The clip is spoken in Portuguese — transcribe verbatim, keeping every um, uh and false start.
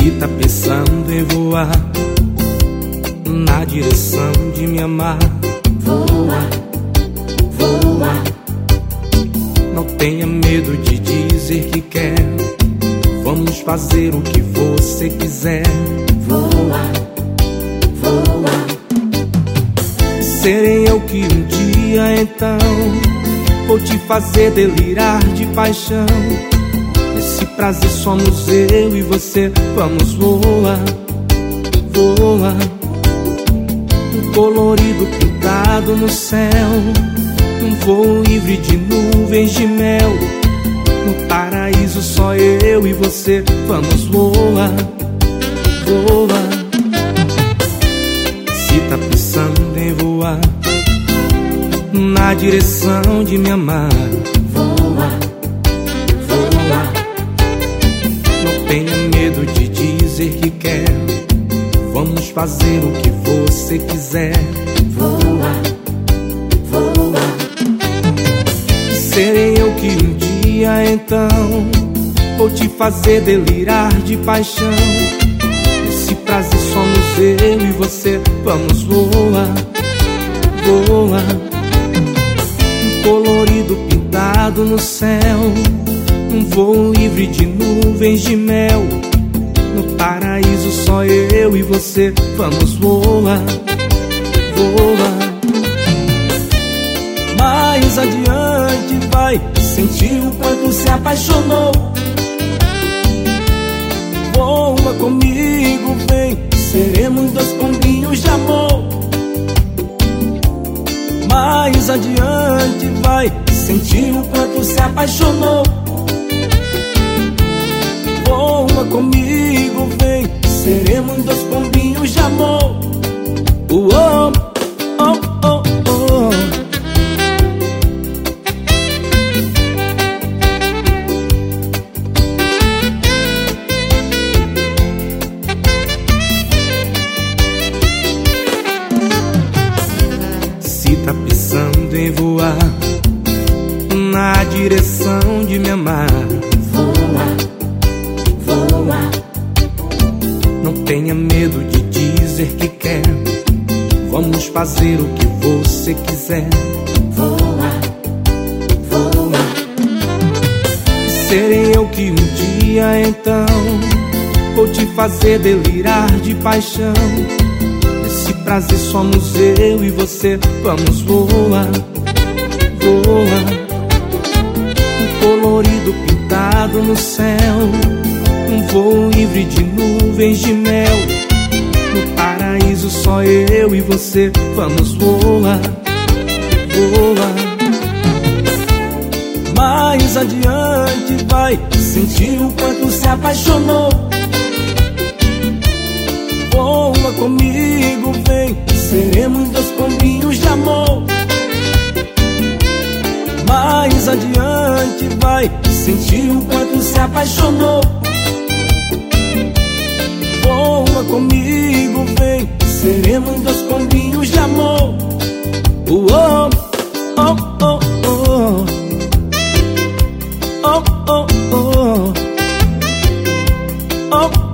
Se tá pensando em voar na direção de me amar, voa, voa. não tenha medo de dizer que quer. Vamos fazer o que você quiser. Voa, voa. Serei eu que um dia então vou te fazer delirar de paixão. Esse prazer somos eu e você. Vamos voar, voa. Um colorido pintado no céu, um voo livre de nuvens de mel. No paraíso só eu e você. Vamos voar, voa. Se tá pensando em voar na direção de me amar, Voa, voa. não tenha medo de dizer que quer. Vamos fazer o que você quiser. Voa, voa. Serei eu que um dia então vou te fazer delirar de paixão. Esse prazer somos eu e você. Vamos voar, voa. Um colorido pintado no céu, um voo livre de nuvens de mel. No paraíso só eu e você. Vamos voar, voa. Mais adiante vai sentir o quanto se apaixonou. Voa comigo, vem, seremos dois pombinhos de amor. Mais adiante vai sentir o quanto se apaixonou. Voa comigo, vem, seremos dois pombinhos de amor. Uou, oh, oh, oh. Se tá pensando em voar na direção de me amar, Voa, voa. não tenha medo de dizer que quer. Vamos fazer o que você quiser. Voa, voa. Serei eu que um dia então vou te fazer delirar de paixão. Esse prazer somos eu e você. Vamos voar, voa. Um colorido pintado no céu, um voo livre de nuvens de mel. No paraíso só eu e você. Vamos voar, voa. Mais adiante vai sentir o quanto se apaixonou. Voa comigo, vem, seremos dois pombinhos de amor. Mais adiante vai sentir o quanto se apaixonou. Voa comigo, vem, seremos dois pombinhos de amor. Uou, oh, oh, oh. Oh, oh, oh. Oh,